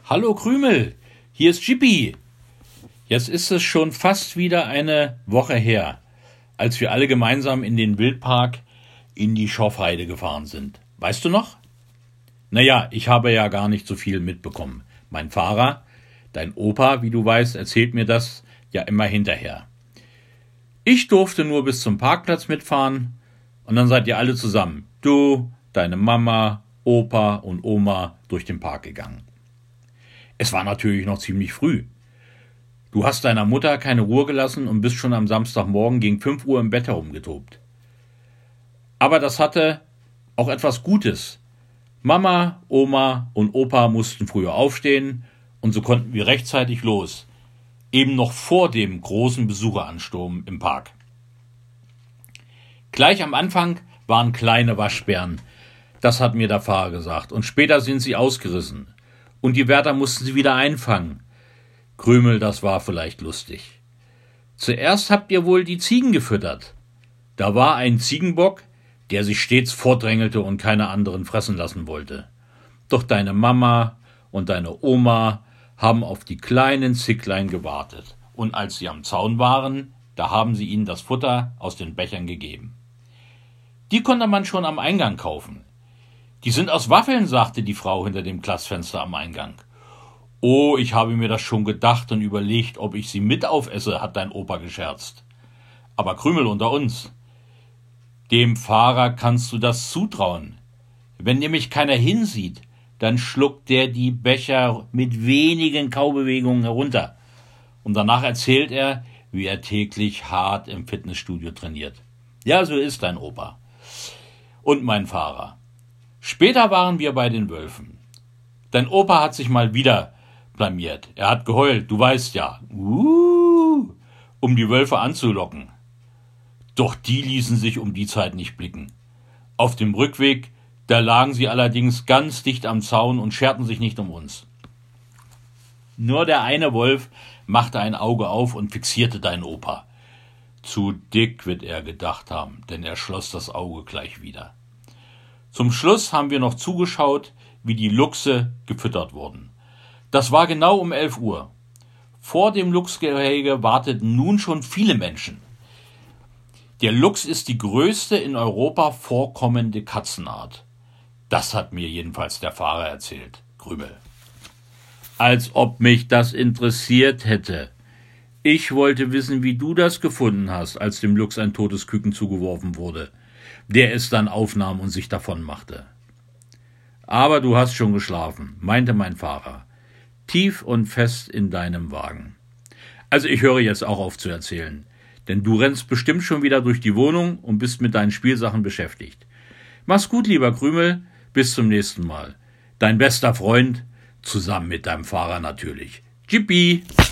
Hallo Krümel, hier ist Chippy. Jetzt ist es schon fast wieder eine Woche her, als wir alle gemeinsam in den Wildpark in die Schorfheide gefahren sind. Weißt du noch? Naja, ich habe ja gar nicht so viel mitbekommen. Mein Fahrer, dein Opa, wie du weißt, erzählt mir das ja immer hinterher. Ich durfte nur bis zum Parkplatz mitfahren und dann seid ihr alle zusammen, du, deine Mama, Opa und Oma, durch den Park gegangen. Es war natürlich noch ziemlich früh. Du hast deiner Mutter keine Ruhe gelassen und bist schon am Samstagmorgen gegen 5 Uhr im Bett herumgetobt. Aber das hatte auch etwas Gutes. Mama, Oma und Opa mussten früher aufstehen und so konnten wir rechtzeitig los. Eben noch vor dem großen Besucheransturm im Park. Gleich am Anfang waren kleine Waschbären. Das hat mir der Fahrer gesagt. Und später sind sie ausgerissen. Und die Wärter mussten sie wieder einfangen. Krümel, das war vielleicht lustig. Zuerst habt ihr wohl die Ziegen gefüttert. Da war ein Ziegenbock, der sich stets vordrängelte und keine anderen fressen lassen wollte. Doch deine Mama und deine Oma haben auf die kleinen Zicklein gewartet. Und als sie am Zaun waren, da haben sie ihnen das Futter aus den Bechern gegeben. Die konnte man schon am Eingang kaufen. Die sind aus Waffeln, sagte die Frau hinter dem Glasfenster am Eingang. Oh, ich habe mir das schon gedacht und überlegt, ob ich sie mit aufesse, hat dein Opa gescherzt. Aber Krümel unter uns. Dem Fahrer kannst du das zutrauen. Wenn nämlich keiner hinsieht, dann schluckt der die Becher mit wenigen Kaubewegungen herunter. Und danach erzählt er, wie er täglich hart im Fitnessstudio trainiert. Ja, so ist dein Opa. Und mein Fahrer. Später waren wir bei den Wölfen. Dein Opa hat sich mal wieder blamiert. Er hat geheult, du weißt ja. Um die Wölfe anzulocken. Doch die ließen sich um die Zeit nicht blicken. Auf dem Rückweg, da lagen sie allerdings ganz dicht am Zaun und scherten sich nicht um uns. Nur der eine Wolf machte ein Auge auf und fixierte deinen Opa. Zu dick wird er gedacht haben, denn er schloss das Auge gleich wieder. Zum Schluss haben wir noch zugeschaut, wie die Luchse gefüttert wurden. Das war genau um 11 Uhr. Vor dem Luchsgehege warteten nun schon viele Menschen. Der Luchs ist die größte in Europa vorkommende Katzenart. Das hat mir jedenfalls der Fahrer erzählt, Krümel. Als ob mich das interessiert hätte. Ich wollte wissen, wie du das gefunden hast, als dem Luchs ein totes Küken zugeworfen wurde, der es dann aufnahm und sich davon machte. Aber du hast schon geschlafen, meinte mein Fahrer, tief und fest in deinem Wagen. Also ich höre jetzt auch auf zu erzählen, denn du rennst bestimmt schon wieder durch die Wohnung und bist mit deinen Spielsachen beschäftigt. Mach's gut, lieber Krümel, bis zum nächsten Mal. Dein bester Freund, zusammen mit deinem Fahrer natürlich. Chippy!